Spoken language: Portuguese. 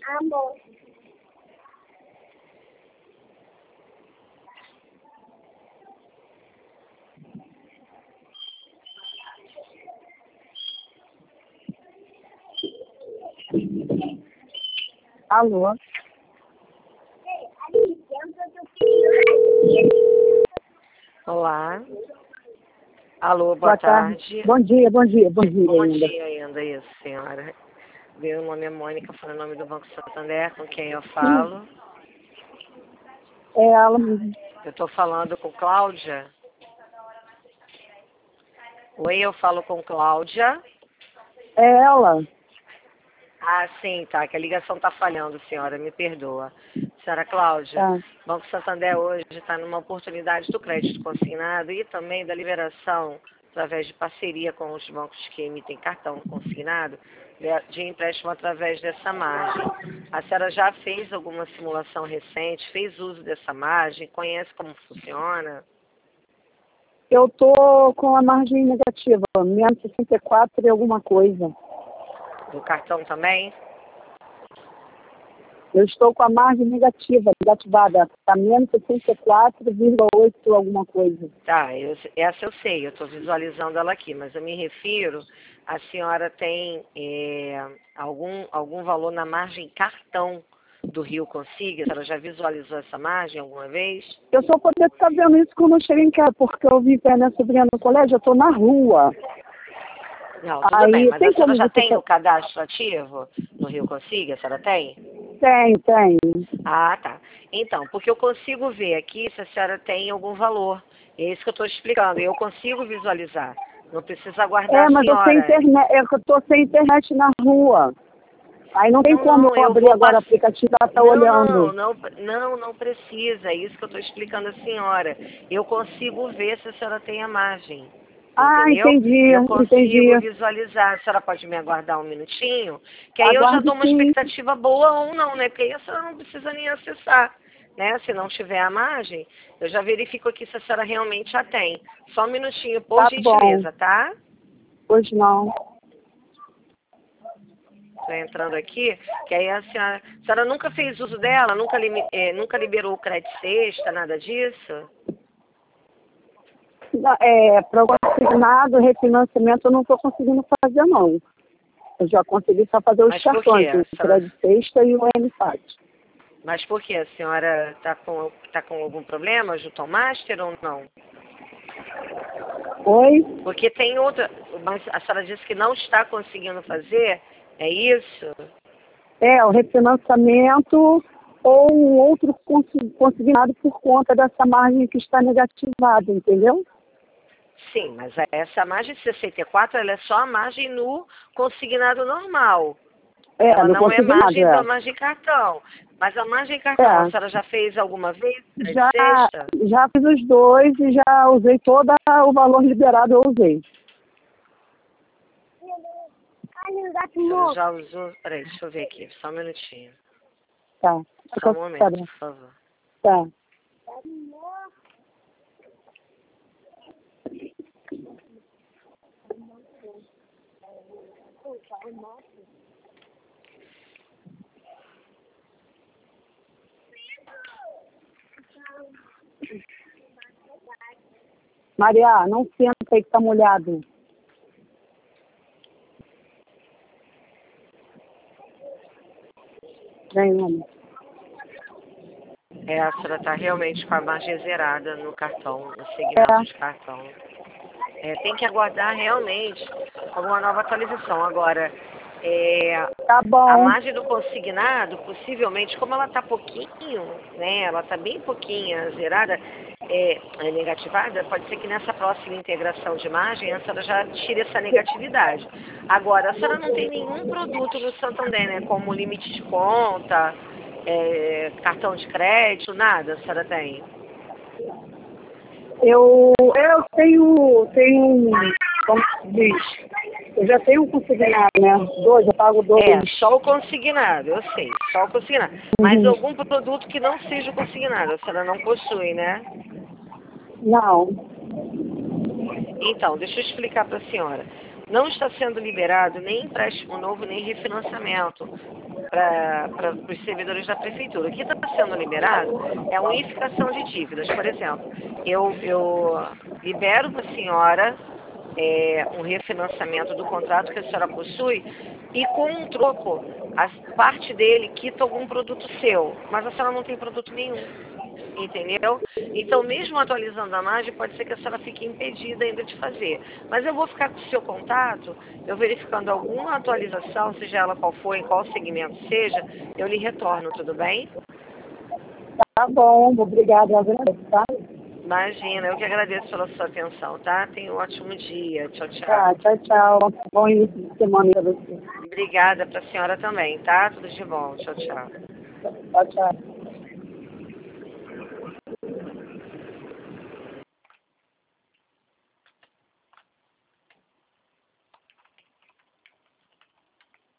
Amor. Alô? Olá. Alô, boa tarde. Bom dia Bom ainda. dia ainda, isso, senhora. Meu nome é Mônica, falo em nome do Banco Santander, com quem eu falo. É ela mesmo. Eu estou falando com Cláudia. Oi, eu falo com Cláudia. É ela. Ah, sim, tá, que a ligação está falhando, senhora, me perdoa. Senhora Cláudia, Tá. Banco Santander hoje está numa oportunidade do crédito consignado e também da liberação, através de parceria com os bancos que emitem cartão consignado, de empréstimo através dessa margem. A senhora já fez alguma simulação recente, fez uso dessa margem, conhece como funciona? Eu tô com a margem negativa, menos 64 e alguma coisa. Do cartão também? Eu estou com a margem negativada, está menos 64,8 alguma coisa. Tá, essa eu sei, eu estou visualizando ela aqui, mas eu me refiro, a senhora tem algum valor na margem cartão do Rio Consiga? A senhora já visualizou essa margem alguma vez? Eu só poder estar vendo isso quando eu chego em casa, porque eu vim para minha sobrinha no colégio, eu estou na rua. Não, tudo bem, mas a senhora como já você tem o cadastro ativo no Rio Consiga? A senhora tem? Tem. Ah, tá. Então, porque eu consigo ver aqui se a senhora tem algum valor. É isso que eu estou explicando. Eu consigo visualizar. Não precisa aguardar a Mas eu senhora. eu estou sem internet na rua. Aí não tem como eu abrir agora o aplicativo e estar olhando. Não precisa. É isso que eu estou explicando a senhora. Eu consigo ver se a senhora tem a margem. Entendeu? Entendi. Eu consigo visualizar. A senhora pode me aguardar um minutinho? Que aí eu já dou uma expectativa boa ou não, né? Porque aí a senhora não precisa nem acessar. Né? Se não tiver a margem, eu já verifico aqui se a senhora realmente já tem. Só um minutinho, por gentileza, tá? Pois não. Estou entrando aqui, que aí a senhora nunca fez uso dela, nunca liberou o crédito sexta, nada disso? Para o consignado, refinanciamento, eu não estou conseguindo fazer, não. Eu já consegui só fazer os cartões, o crédito sexta e o NFAT. Mas por quê? A senhora está com algum problema junto ao Master ou não? Oi? Porque tem outra, mas a senhora disse que não está conseguindo fazer, é isso? O refinanciamento ou um outro consignado por conta dessa margem que está negativada, entendeu? Sim, mas essa margem de 64, ela é só a margem no consignado normal. Ela não é margem da margem cartão. Mas a margem cartão, a senhora já fez alguma vez? Já fiz os dois e já usei todo o valor liberado, eu usei. Já usou? Peraí, deixa eu ver aqui, só um minutinho. Tá. Só um momento, por favor. Tá. Maria, não senta aí que tá molhado. Vem, homem. A senhora está realmente com a margem zerada no cartão, no segmento de cartão. Tem que aguardar realmente alguma nova atualização. Agora, tá bom. A margem do consignado, possivelmente, como ela está pouquinho, né? Ela está bem pouquinha zerada, negativada, pode ser que nessa próxima integração de margem a senhora já tire essa negatividade. Agora, a senhora não tem nenhum produto no Santander, né? Como limite de conta, cartão de crédito, nada a senhora tem? Eu tenho, como se diz, eu já tenho um consignado, né? Eu pago 2. Só o consignado, eu sei, só o consignado. Mas algum produto que não seja o consignado, a senhora não possui, né? Não. Então, deixa eu explicar para a senhora. Não está sendo liberado nem empréstimo novo, nem refinanciamento para os servidores da prefeitura. O que está sendo liberado é a unificação de dívidas. Por exemplo, eu libero para a senhora um refinanciamento do contrato que a senhora possui e com um troco, a parte dele quita algum produto seu, mas a senhora não tem produto nenhum. Entendeu? Então, mesmo atualizando a margem, pode ser que a senhora fique impedida ainda de fazer. Mas eu vou ficar com o seu contato, eu verificando alguma atualização, seja ela qual for, em qual segmento seja, eu lhe retorno, tudo bem? Tá bom, obrigada, tá? Imagina, eu que agradeço pela sua atenção, tá? Tenha um ótimo dia. Tchau, tchau. Tá, tchau, tchau. Bom início de semana para você. Obrigada para a senhora também, tá? Tudo de bom. Tchau, tchau. Tchau, tchau.